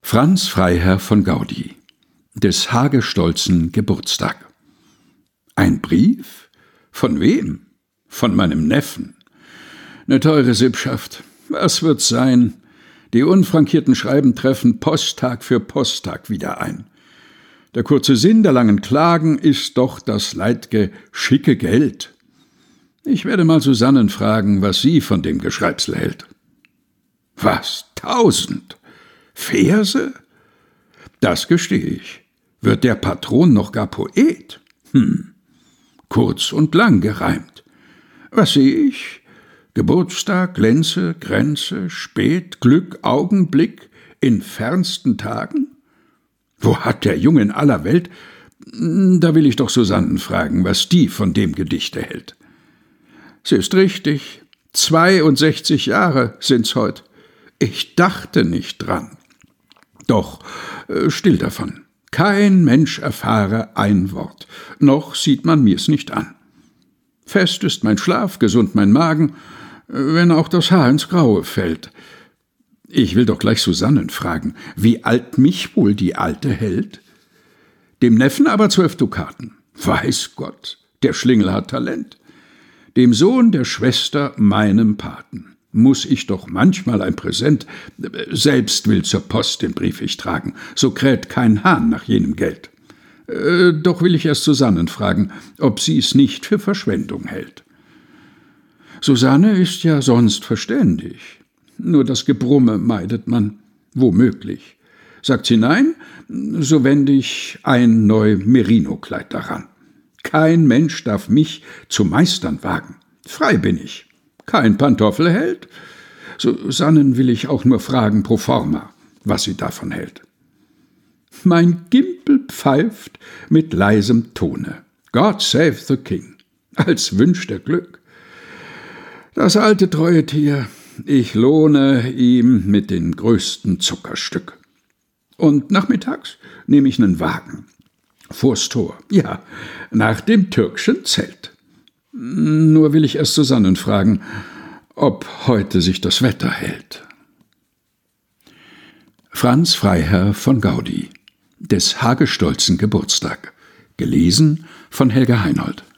Franz Freiherr von Gaudy, des hagestolzen Geburtstag. Ein Brief? Von wem? Von meinem Neffen. Ne teure Sippschaft. Was wird's sein? Die unfrankierten Schreiben treffen Posttag für Posttag wieder ein. Der kurze Sinn der langen Klagen ist doch das leidge schicke Geld. Ich werde mal Susannen fragen, was sie von dem Geschreibsel hält. Was, 1000? Verse? Das gestehe ich. Wird der Patron noch gar Poet? Kurz und lang gereimt. Was sehe ich? Geburtstag, Lenze, Grenze, Spät, Glück, Augenblick, in fernsten Tagen? Wo hat der Junge in aller Welt? Da will ich doch Susannen fragen, was die von dem Gedichte hält. Sie ist richtig, 62 Jahre sind's heut. Ich dachte nicht dran. Doch, still davon. Kein Mensch erfahre ein Wort, noch sieht man mir's nicht an. Fest ist mein Schlaf, gesund mein Magen, wenn auch das Haar ins Graue fällt. Ich will doch gleich Susannen fragen, wie alt mich wohl die Alte hält? Dem Neffen aber 12 Dukaten. Weiß Gott, der Schlingel hat Talent. Dem Sohn der Schwester, meinem Paten, muß ich doch manchmal ein Präsent, selbst will zur Post den Brief ich tragen, so kräht kein Hahn nach jenem Geld. Doch will ich erst Susannen fragen, ob sie's nicht für Verschwendung hält. Susanne ist ja sonst verständig, nur das Gebrumme meidet man, womöglich. Sagt sie nein, so wende ich ein neu Merino-Kleid daran. Kein Mensch darf mich zu meistern wagen, frei bin ich. Kein Pantoffel hält? Susannen will ich auch nur fragen pro forma, was sie davon hält. Mein Gimpel pfeift mit leisem Tone. God save the King, als wünscht er Glück. Das alte treue Tier, ich lohne ihm mit den größten Zuckerstück. Und nachmittags nehme ich nen Wagen, vors Tor, ja, nach dem türkschen Zelt. Nur will ich erst Susannen fragen, ob heute sich das Wetter hält. Franz Freiherr von Gaudy, des hagestolzen Geburtstag. Gelesen von Helga Heinold.